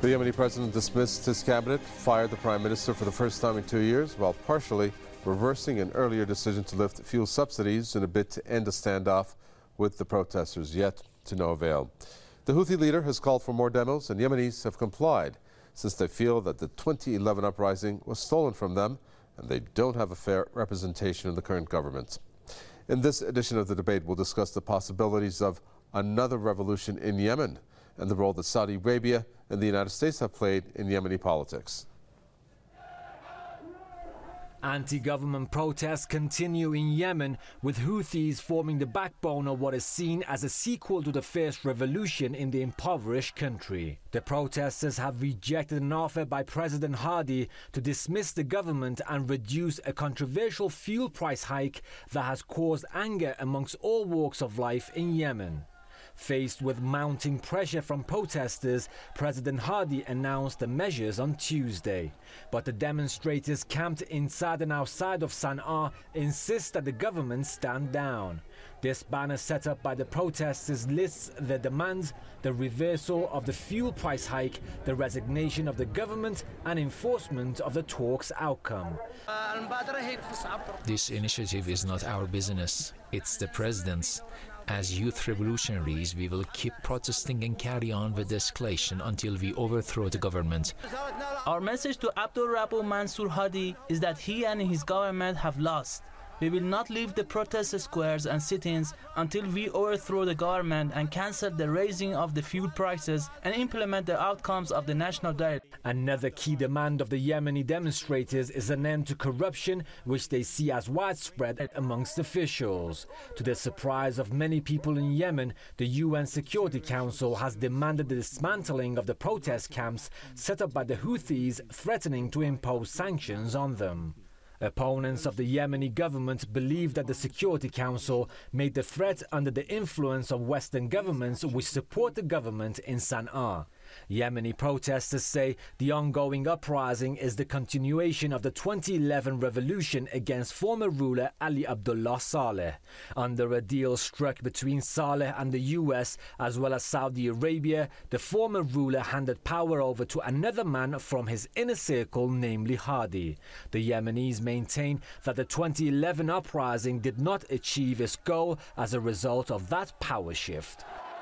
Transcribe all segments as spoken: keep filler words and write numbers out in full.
The Yemeni president dismissed his cabinet, fired the prime minister for the first time in two years, while partially reversing an earlier decision to lift fuel subsidies in a bid to end a standoff with the protesters, yet to no avail. The Houthi leader has called for more demos, and Yemenis have complied, since they feel that the twenty eleven uprising was stolen from them and they don't have a fair representation in the current government. In this edition of the debate, we'll discuss the possibilities of another revolution in Yemen and the role that Saudi Arabia and the United States have played in Yemeni politics. Anti-government protests continue in Yemen, with Houthis forming the backbone of what is seen as a sequel to the first revolution in the impoverished country. The protesters have rejected an offer by President Hadi to dismiss the government and reduce a controversial fuel price hike that has caused anger amongst all walks of life in Yemen. Faced with mounting pressure from protesters, President Hadi announced the measures on Tuesday. But the demonstrators camped inside and outside of Sana'a insist that the government stand down. This banner set up by the protesters lists their demands: the reversal of the fuel price hike, the resignation of the government, and enforcement of the talks' outcome. This initiative is not our business, it's the president's. As youth revolutionaries, we will keep protesting and carry on with the escalation until we overthrow the government. Our message to Abdul Rabu Mansur Hadi is that he and his government have lost. We will not leave the protest squares and sit-ins until we overthrow the government and cancel the raising of the fuel prices and implement the outcomes of the national dialogue. Another key demand of the Yemeni demonstrators is an end to corruption, which they see as widespread amongst officials. To the surprise of many people in Yemen, the U N Security Council has demanded the dismantling of the protest camps set up by the Houthis, threatening to impose sanctions on them. Opponents of the Yemeni government believe that the Security Council made the threat under the influence of Western governments which support the government in Sana'a. Yemeni protesters say the ongoing uprising is the continuation of the twenty eleven revolution against former ruler Ali Abdullah Saleh. Under a deal struck between Saleh and the U S as well as Saudi Arabia, the former ruler handed power over to another man from his inner circle, namely Hadi. The Yemenis maintain that the twenty eleven uprising did not achieve its goal as a result of that power shift.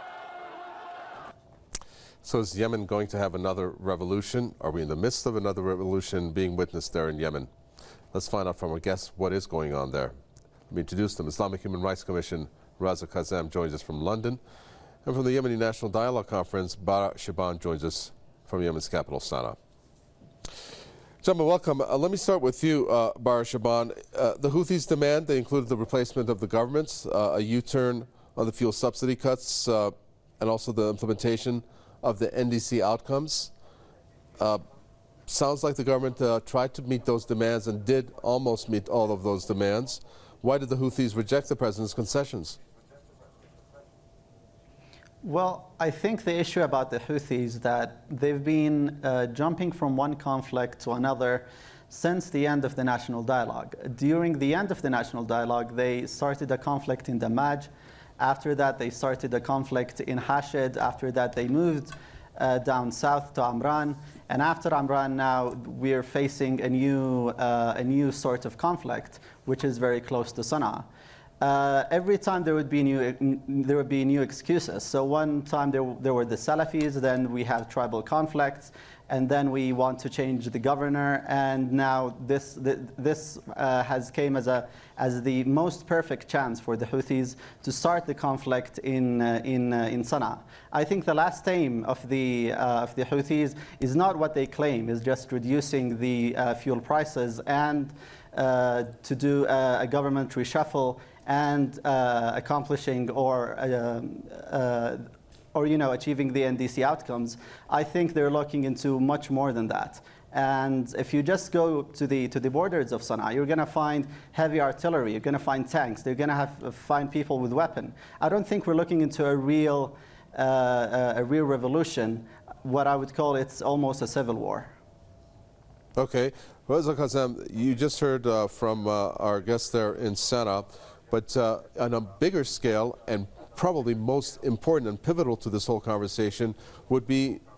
So is Yemen going to have another revolution? Are we in the midst of another revolution being witnessed there in Yemen? Let's find out from our guests what is going on there. Let me introduce them. Islamic Human Rights Commission, Raza Kazam joins us from London. And from the Yemeni National Dialogue Conference, Bara Shaban joins us from Yemen's capital, Sana'a. Gentlemen, welcome. Uh, let me start with you, uh, Bara Shaban. Uh, the Houthis' demand, they included the replacement of the government, uh, a U-turn on the fuel subsidy cuts, uh, and also the implementation of the N D C outcomes. Uh, sounds like the government uh, tried to meet those demands and did almost meet all of those demands. Why did the Houthis reject the president's concessions? Well, I think the issue about the Houthis is that they've been uh, jumping from one conflict to another since the end of the national dialogue. During the end of the national dialogue, they started a conflict in Damaj. After that, they started a conflict in Hashid. After that, they moved uh, down south to Amran. And after Amran, now we're facing a new, uh, a new sort of conflict, which is very close to Sana'a. Uh, every time there would be new, there would be new excuses. So one time there, there were the Salafis, then we have tribal conflicts, and then we want to change the governor, and now this this uh, has came as a as the most perfect chance for the Houthis to start the conflict in uh, in uh, in Sana'a. I think the last aim of the uh, of the Houthis is not what they claim, is just reducing the uh, fuel prices and uh, to do a, a government reshuffle and uh, accomplishing or uh, uh, or you know, achieving the N D C outcomes. I think they're looking into much more than that. And if you just go to the to the borders of Sana'a, you're going to find heavy artillery. You're going to find tanks. They're going to have find people with weapons. I don't think we're looking into a real uh, a real revolution. What I would call it's almost a civil war. Okay, Raza Kazam, you just heard uh, from uh, our guest there in Sana'a, but uh, on a bigger scale and probably most important and pivotal to this whole conversation would be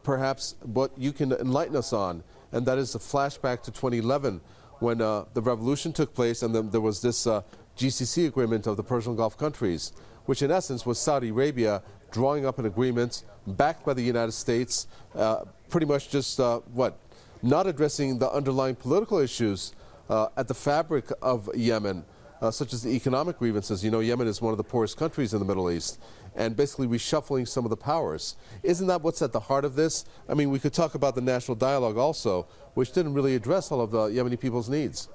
perhaps what you can enlighten us on, and that is the flashback to twenty eleven when uh, the revolution took place and then there was this uh, G C C agreement of the Persian Gulf countries, which in essence was Saudi Arabia drawing up an agreement backed by the United States, uh, pretty much just, uh, what, not addressing the underlying political issues uh, at the fabric of Yemen, uh, such as the economic grievances. You know, Yemen is one of the poorest countries in the Middle East, and basically reshuffling some of the powers. Isn't that what's at the heart of this? I mean, we could talk about the national dialogue also, which didn't really address all of the Yemeni people's needs.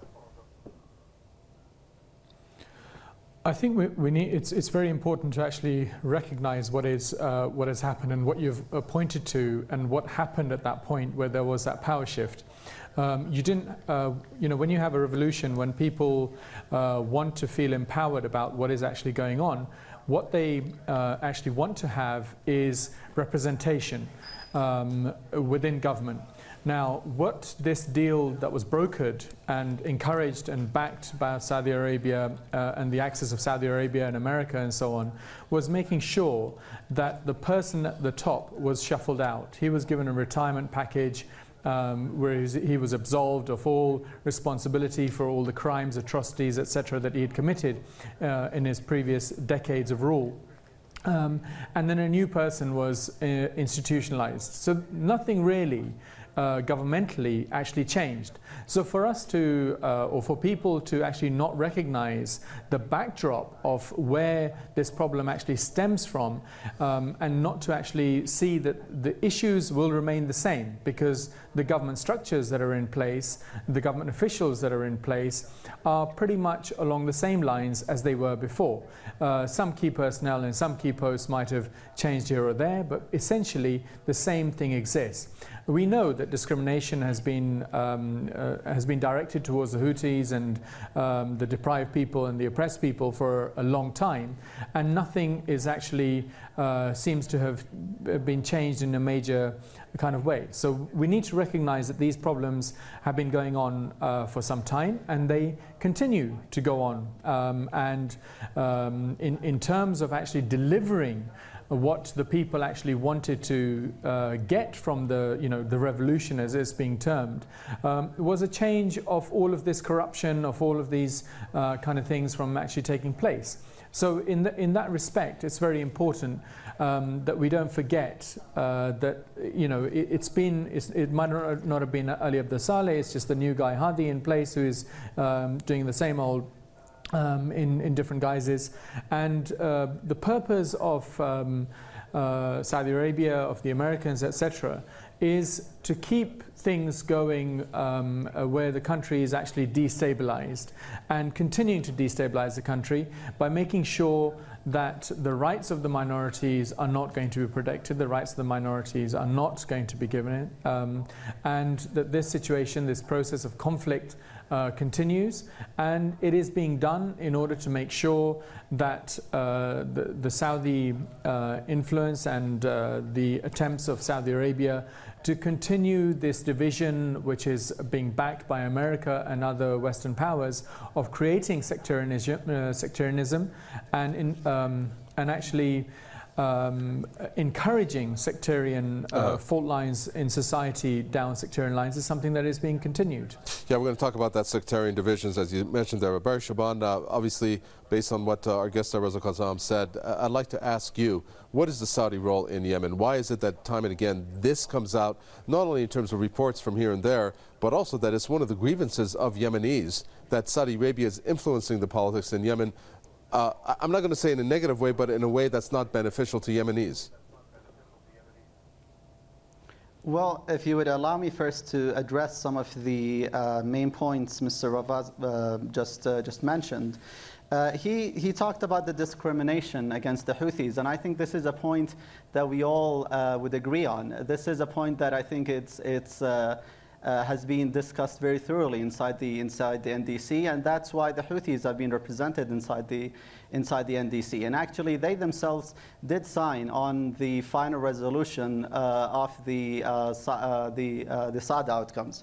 I think we, we need, it's, it's very important to actually recognize what is uh, what has happened and what you've uh, pointed to and what happened at that point where there was that power shift. Um, you didn't, uh, you know, when you have a revolution, when people uh, want to feel empowered about what is actually going on, what they uh, actually want to have is representation um, within government. Now, what this deal that was brokered and encouraged and backed by Saudi Arabia uh, and the access of Saudi Arabia and America and so on was making sure that the person at the top was shuffled out. He was given a retirement package um, where he was absolved of all responsibility for all the crimes, atrocities, et cetera that he had committed uh, in his previous decades of rule. Um, and then a new person was uh, institutionalized. So nothing really Uh, governmentally actually changed. So for us to, uh, or for people to actually not recognize the backdrop of where this problem actually stems from, um, and not to actually see that the issues will remain the same because the government structures that are in place, the government officials that are in place are pretty much along the same lines as they were before. Uh, some key personnel and some key posts might have changed here or there, but essentially the same thing exists. We know that discrimination has been um, uh, has been directed towards the Houthis and um, the deprived people and the oppressed people for a long time, and nothing is actually uh, seems to have been changed in a major kind of way. So we need to recognize that these problems have been going on uh, for some time, and they continue to go on. Um, and um, in in terms of actually delivering what the people actually wanted to uh, get from the, you know, the revolution as it's being termed, um, was a change of all of this corruption, of all of these uh, kind of things from actually taking place. So in, the, in that respect, it's very important um, that we don't forget uh, that, you know, it, it's been, it's, it might not have been Ali Abdel Saleh, it's just the new guy Hadi in place who is um, doing the same old Um, in, in different guises, and uh, the purpose of um, uh, Saudi Arabia, of the Americans, et cetera, is to keep things going um, uh, where the country is actually destabilized, and continuing to destabilize the country by making sure that the rights of the minorities are not going to be protected, the rights of the minorities are not going to be given, um, and that this situation, this process of conflict Uh, continues, and it is being done in order to make sure that uh, the, the Saudi uh, influence and uh, the attempts of Saudi Arabia to continue this division, which is being backed by America and other Western powers, of creating sectarianism, uh, sectarianism and, in, um, and actually Um, encouraging sectarian uh, uh, fault lines in society down sectarian lines is something that is being continued. Yeah, we're going to talk about that sectarian divisions, as you mentioned there. Barry Shaban, uh, obviously, based on what uh, our guest Reza Kassam said, uh, I'd like to ask you, what is the Saudi role in Yemen? Why is it that time and again this comes out, not only in terms of reports from here and there, but also that it's one of the grievances of Yemenis, that Saudi Arabia is influencing the politics in Yemen? Uh, I'm not going to say in a negative way, but in a way that's not beneficial to Yemenis. Well, if you would allow me first to address some of the uh, main points Mister Ravaz uh, just, uh, just mentioned. Uh, he, he talked about the discrimination against the Houthis, and I think this is a point that we all uh, would agree on. This is a point that I think it's, it's uh, Uh, has been discussed very thoroughly inside the inside the N D C, and that's why the Houthis have been represented inside the inside the N D C. And actually, they themselves did sign on the final resolution uh, of the uh, uh, the uh, the Saad outcomes.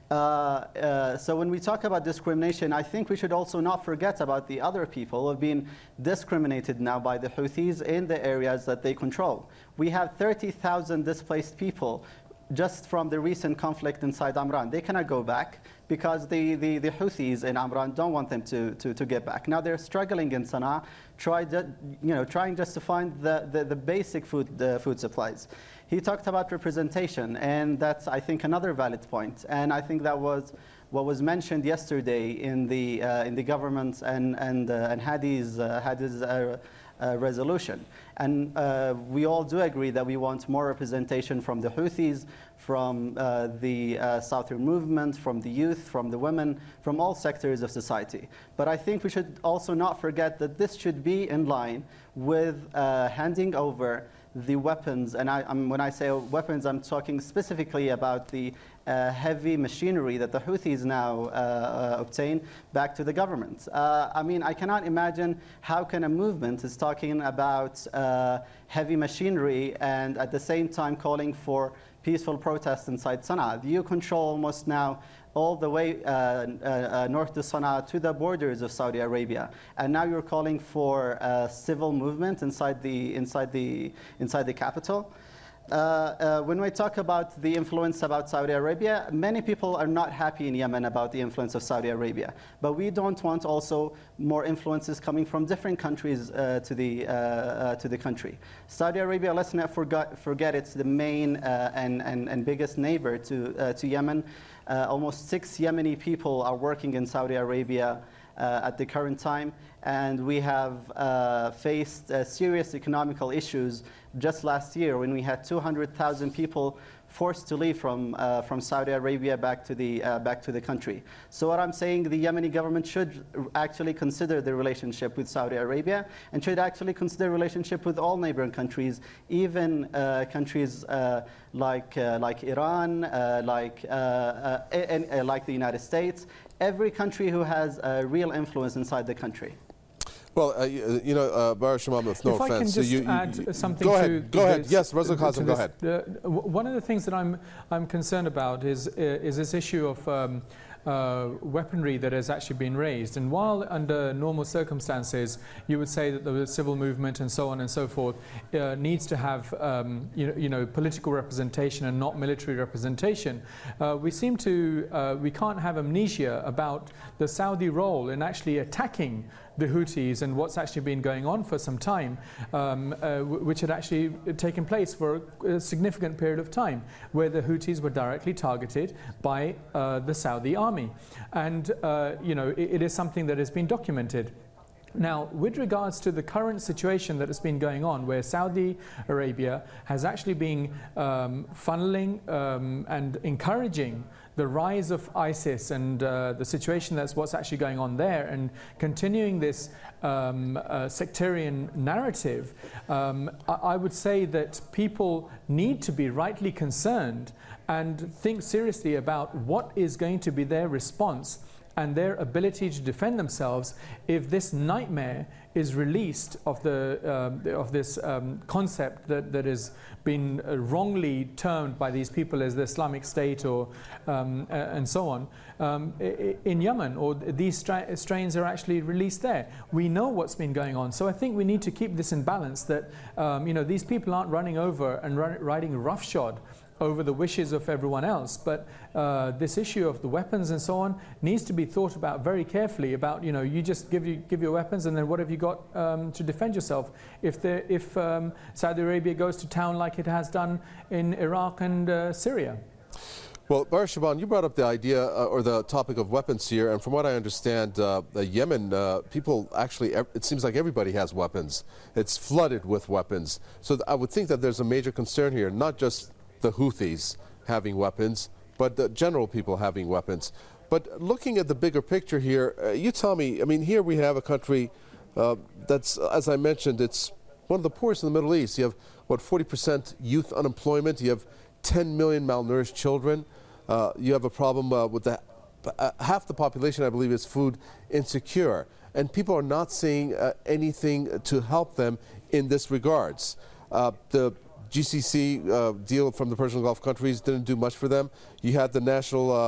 Uh, uh, so when we talk about discrimination, I think we should also not forget about the other people who have been discriminated now by the Houthis in the areas that they control. We have thirty thousand displaced people just from the recent conflict inside Amran. They cannot go back because the, the, the Houthis in Amran don't want them to, to, to get back. Now they're struggling in Sana'a, try to, you know, trying just to find the, the, the basic food, the food supplies. He talked about representation, and that's, I think, another valid point. And I think that was what was mentioned yesterday in the, uh, in the government's and, and, uh, and Hadi's, uh, Hadi's uh, uh, resolution. And uh, we all do agree that we want more representation from the Houthis, from uh, the uh, Southern movement, from the youth, from the women, from all sectors of society. But I think we should also not forget that this should be in line with uh, handing over the weapons, and I, I'm, when I say weapons, I'm talking specifically about the uh, heavy machinery that the Houthis now uh, uh, obtain back to the government. Uh, I mean, I cannot imagine how can a movement is talking about uh, heavy machinery and at the same time calling for peaceful protests inside Sana'a. You control almost now all the way uh, uh, uh, north to Sana'a to the borders of Saudi Arabia, and now you're calling for a civil movement inside the inside the inside the capital. Uh, uh, when we talk about the influence about Saudi Arabia, many people are not happy in Yemen about the influence of Saudi Arabia. But we don't want also more influences coming from different countries uh, to the uh, uh, to the country. Saudi Arabia, let's not forget, forget it's the main uh, and, and and biggest neighbor to uh, to Yemen. Uh, almost six Yemeni people are working in Saudi Arabia uh, at the current time, and we have uh, faced uh, serious economical issues just last year when we had two hundred thousand people forced to leave from uh, from Saudi Arabia back to the uh, back to the country. So what I'm saying, the Yemeni government should actually consider the relationship with Saudi Arabia and should actually consider relationship with all neighboring countries, even uh, countries uh, like uh, like Iran, uh, like uh, uh, and, uh, like the United States. Every country who has a real influence inside the country. Well, uh, you know, uh, Baresh Imam, with no if offense, I can just so you, you, add you, something go to ahead. Go ahead. This, yes, Rasul to Qasim, go this, ahead. Uh, one of the things that I'm I'm concerned about is uh, is this issue of um, uh, weaponry that has actually been raised. And while under normal circumstances you would say that the civil movement and so on and so forth uh, needs to have um, you know, you know political representation and not military representation, uh, we seem to uh, we can't have amnesia about the Saudi role in actually attacking the Houthis and what's actually been going on for some time, um, uh, which had actually taken place for a, a significant period of time, where the Houthis were directly targeted by uh, the Saudi army. And, uh, you know, it, it is something that has been documented. Now, with regards to the current situation that has been going on, where Saudi Arabia has actually been um, funneling um, and encouraging the rise of ISIS and uh, the situation that's what's actually going on there, and continuing this um, uh, sectarian narrative, um, I, I would say that people need to be rightly concerned and think seriously about what is going to be their response and their ability to defend themselves if this nightmare is released of the um, of this um, concept that that has been uh, wrongly termed by these people as the Islamic State or um, uh, and so on um, in Yemen, or these stra strains are actually released there. We know what's been going on, so I think we need to keep this in balance. That um, you know these people aren't running over and run, riding roughshod over the wishes of everyone else, but uh, this issue of the weapons and so on needs to be thought about very carefully. About you know, you just give you give your weapons, and then what have you got um, to defend yourself? If the if um, Saudi Arabia goes to town like it has done in Iraq and uh, Syria. Well, Baresh Shaban, you brought up the idea uh, or the topic of weapons here, and from what I understand, uh, Yemen, uh, people actually, it seems like everybody has weapons. It's flooded with weapons. So I would think that there's a major concern here, not just the Houthis having weapons, but the general people having weapons. But looking at the bigger picture here, uh, you tell me, I mean, here we have a country uh, that's, as I mentioned, it's one of the poorest in the Middle East. You have, what, forty percent youth unemployment. You have ten million malnourished children. Uh, you have a problem uh, with the, uh, half the population, I believe, is food insecure. And people are not seeing uh, anything to help them in this regards. Uh, the G C C uh, deal from the Persian Gulf countries didn't do much for them. You had the national uh,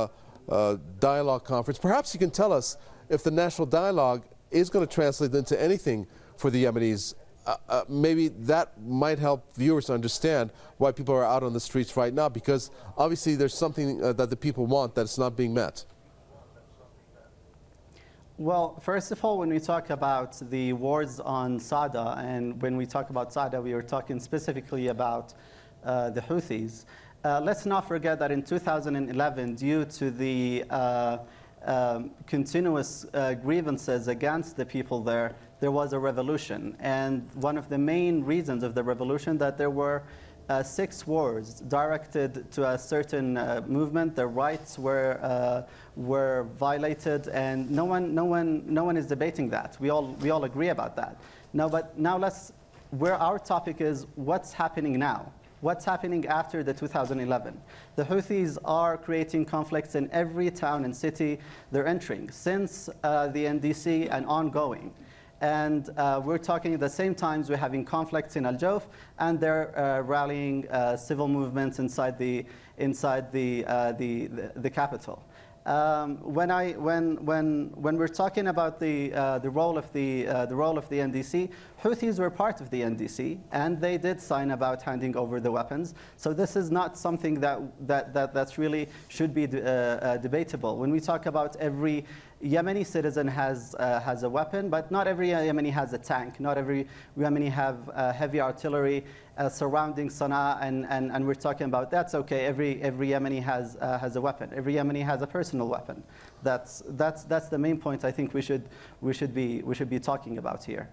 uh, dialogue conference. Perhaps you can tell us if the national dialogue is going to translate into anything for the Yemenis. Uh, uh, maybe that might help viewers understand why people are out on the streets right now, because obviously there's something uh, that the people want that's not being met. Well, first of all, when we talk about the wars on Sada, and when we talk about Sada, we were talking specifically about uh, the Houthis. Uh, let's not forget that in two thousand eleven, due to the uh, um, continuous uh, grievances against the people there, there was a revolution. And one of the main reasons of the revolution that there were uh, six wars directed to a certain uh, movement. Their rights were uh, were violated, and no one, no one, no one is debating that. We all, we all agree about that. Now, but now let's. Where our topic is, what's happening now? What's happening after the two thousand eleven? The Houthis are creating conflicts in every town and city they're entering since uh, the N D C and ongoing. And uh, we're talking at the same times we're having conflicts in Al Jawf, and they're uh, rallying uh, civil movements inside the inside the uh, the, the the capital. Um, when I when when when we're talking about the uh, the role of the uh, the role of the N D C, Houthis were part of the N D C, and they did sign about handing over the weapons. So this is not something that that that that's really should be uh, uh, debatable. When we talk about every Yemeni citizen has uh, has a weapon, but not every Yemeni has a tank. Not every Yemeni have uh, heavy artillery uh, surrounding Sana'a, and, and, and we're talking about that's okay. Every every Yemeni has uh, has a weapon. Every Yemeni has a personal weapon. That's that's that's the main point I think we should we should be we should be talking about here.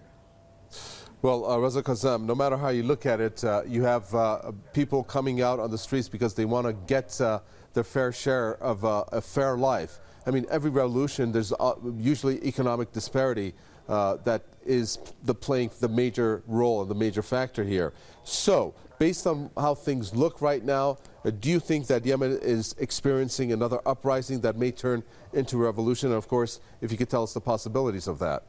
Well, uh, Raza Kassam, no matter how you look at it, uh, you have uh, people coming out on the streets because they want to get uh, their fair share of uh, a fair life. I mean, every revolution, there's uh, usually economic disparity uh, that is the playing the major role and the major factor here. So, based on how things look right now, uh, do you think that Yemen is experiencing another uprising that may turn into a revolution? And of course, if you could tell us the possibilities of that.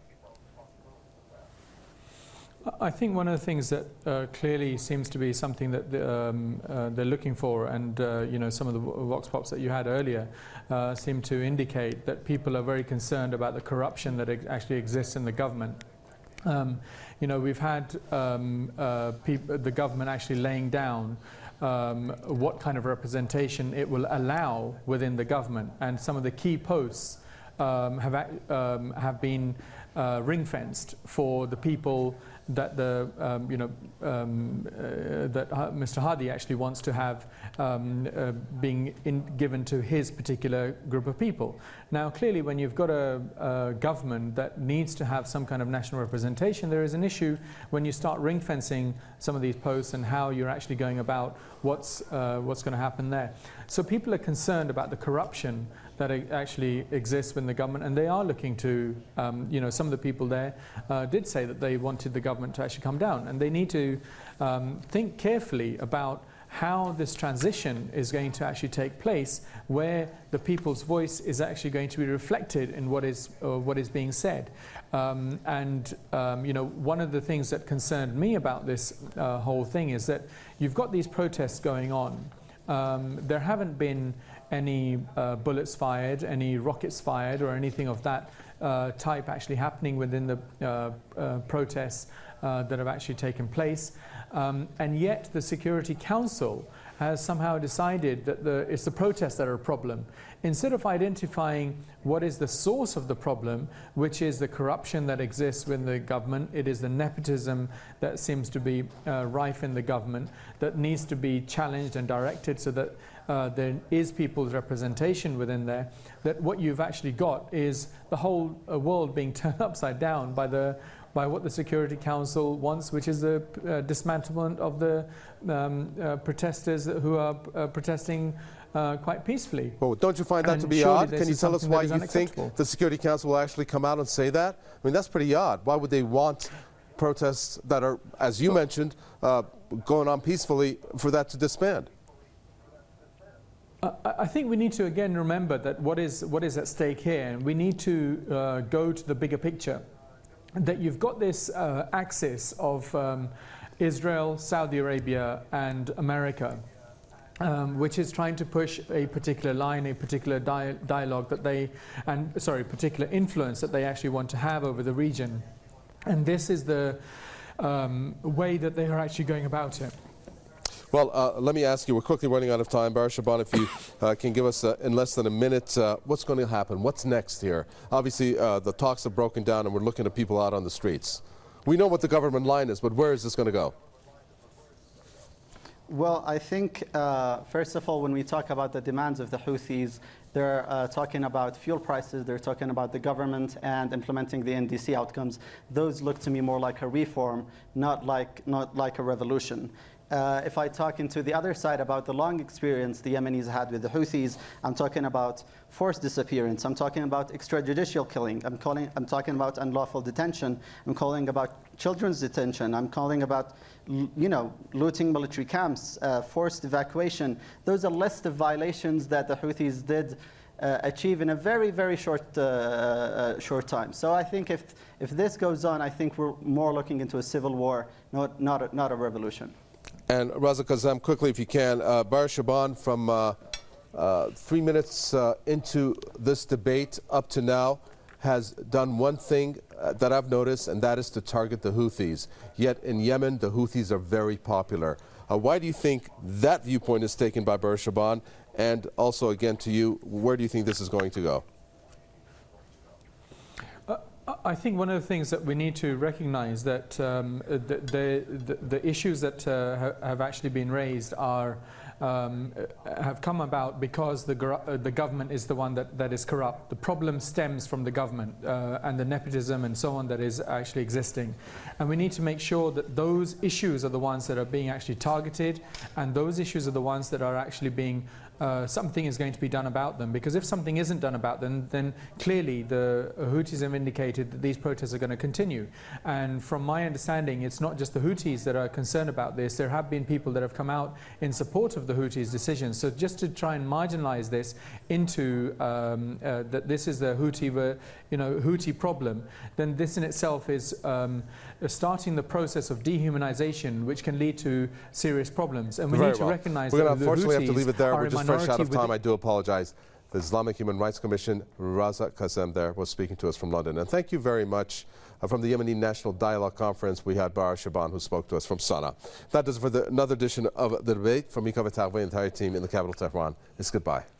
I think one of the things that uh, clearly seems to be something that the, um, uh, they're looking for, and uh, you know, some of the vox pops that you had earlier uh, seem to indicate that people are very concerned about the corruption that ex actually exists in the government. Um, you know, we've had um, uh, the government actually laying down um, what kind of representation it will allow within the government, and some of the key posts um, have um, have been uh, ring-fenced for the people that the um, you know um, uh, that uh, Mister Hadi actually wants to have um, uh, being in, given to his particular group of people. Now, clearly, when you've got a, a government that needs to have some kind of national representation, there is an issue when you start ring fencing some of these posts and how you're actually going about what's uh, what's going to happen there. So people are concerned about the corruption that actually exists within the government, and they are looking to, um, you know, some of the people there uh, did say that they wanted the government to actually come down, and they need to um, think carefully about how this transition is going to actually take place, where the people's voice is actually going to be reflected in what is uh, what is being said. Um, and um, you know, one of the things that concerned me about this uh, whole thing is that you've got these protests going on. Um, there haven't been any uh, bullets fired, any rockets fired, or anything of that uh, type actually happening within the uh, uh, protests uh, that have actually taken place. Um, and yet the Security Council has somehow decided that the, it's the protests that are a problem. Instead of identifying what is the source of the problem, which is the corruption that exists within the government, it is the nepotism that seems to be uh, rife in the government that needs to be challenged and directed so that uh, there is people's representation within there, that what you've actually got is the whole uh, world being turned upside down by the by what the Security Council wants, which is the uh, dismantlement of the um, uh, protesters who are uh, protesting uh, quite peacefully. Well, don't you find that and to be odd? Can you tell us why you think the Security Council will actually come out and say that? I mean, that's pretty odd. Why would they want protests that are, as you mentioned, uh, going on peacefully, for that to disband? I think we need to again remember that what is what is at stake here, and we need to uh, go to the bigger picture. That you've got this uh, axis of um, Israel, Saudi Arabia, and America, Um, which is trying to push a particular line, a particular dia dialogue that they, and sorry, particular influence that they actually want to have over the region. And this is the um, way that they are actually going about it. Well, uh, let me ask you, we're quickly running out of time. Baher Shaban, if you uh, can give us, uh, in less than a minute, uh, what's going to happen? What's next here? Obviously, uh, the talks have broken down and we're looking at people out on the streets. We know what the government line is, but where is this going to go? Well, I think, uh, first of all, when we talk about the demands of the Houthis, they're uh, talking about fuel prices, they're talking about the government and implementing the N D C outcomes. Those look to me more like a reform, not like, not like a revolution. Uh, if I talk into the other side about the long experience the Yemenis had with the Houthis, I'm talking about forced disappearance, I'm talking about extrajudicial killing, I'm, calling, I'm talking about unlawful detention, I'm calling about children's detention, I'm calling about, you know, looting military camps, uh, forced evacuation. Those are a list of violations that the Houthis did uh, achieve in a very, very short, uh, uh, short time. So I think if, if this goes on, I think we're more looking into a civil war, not, not, a, not a revolution. And Raza Kassem, quickly if you can, uh, Baher Shaban, from uh, uh, three minutes uh, into this debate up to now, has done one thing uh, that I've noticed, and that is to target the Houthis. Yet in Yemen, the Houthis are very popular. Uh, why do you think that viewpoint is taken by Baher Shaban? And also, again, to you, where do you think this is going to go? I think one of the things that we need to recognize that um, the, the, the, the issues that uh, ha have actually been raised are um, have come about because the, uh, the government is the one that, that is corrupt. The problem stems from the government uh, and the nepotism and so on that is actually existing. And we need to make sure that those issues are the ones that are being actually targeted, and those issues are the ones that are actually being Uh, something is going to be done about them, because if something isn't done about them, then clearly the Houthis have indicated that these protests are going to continue. And from my understanding, it's not just the Houthis that are concerned about this. There have been people that have come out in support of the Houthis' decisions. So just to try and marginalize this into um, uh, that this is the Houthi, you know, Houthi problem, then this in itself is um, starting the process of dehumanization, which can lead to serious problems. And we Very need to well. recognize We're that going to unfortunately have to leave it there. We're just fresh out of time. I do apologize. The Islamic Human Rights Commission, Raza Kassem there, was speaking to us from London. And thank you very much. Uh, from the Yemeni National Dialogue Conference, we had Baher Shaban, who spoke to us from Sana'a. That does it for the, another edition of The Debate. From Mika Vatagwe and the entire team in the capital, Tehran. It's goodbye.